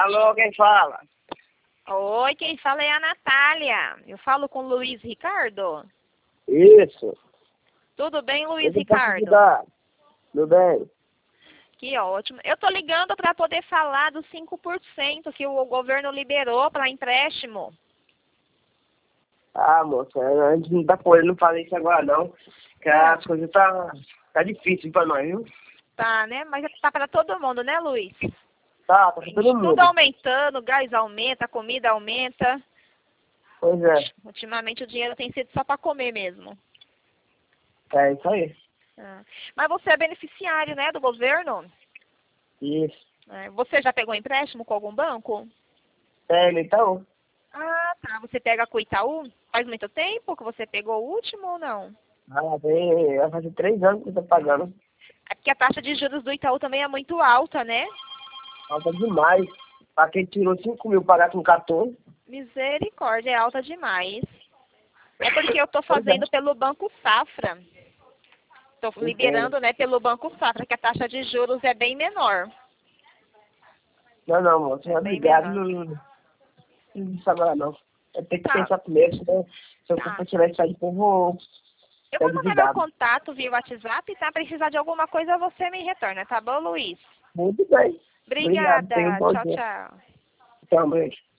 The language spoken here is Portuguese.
Alô, quem fala? Oi, quem fala é a Natália. Eu falo com o Luiz Ricardo. Isso. Tudo bem, Luiz Eu posso Ricardo? ajudar. Tudo bem? Que ótimo. Eu tô ligando para poder falar dos 5% que o governo liberou para empréstimo. Ah, moça, a gente não tá podendo fazer isso agora não. Que as coisas tá difícil pra nós, viu? Tá, né? Mas tá para todo mundo, né, Luiz? Tá pra todo mundo. Tudo aumentando, gás aumenta, a comida aumenta. Pois é. Ultimamente o dinheiro tem sido só para comer mesmo. É isso aí. Ah. Mas você é beneficiário, né, do governo? Isso. Você já pegou empréstimo com algum banco? Então. Ah, tá. Você pega com o Itaú? Faz muito tempo que você pegou o último ou não? Vai fazer 3 anos que eu tô pagando. É porque a taxa de juros do Itaú também é muito alta, né? Falta demais. Pra quem tirou 5 mil, pagar com 14. Misericórdia, é alta demais. É porque eu tô Pois é. fazendo pelo Banco Safra. Tô liberando, né, pelo Banco Safra, que a taxa de juros é bem menor. Não, moça. É bem Obrigado. menor. Não isso agora não. Eu tenho que Tá. pensar primeiro, senão se eu Tá. for tirar isso aí, eu vou Eu ser vou mandar meu endividado. contato via WhatsApp, tá? Precisar de alguma coisa, você me retorna, tá bom, Luiz? Muito bem. Obrigado. Tenha um Obrigada. bom Tchau, dia. tchau. Também.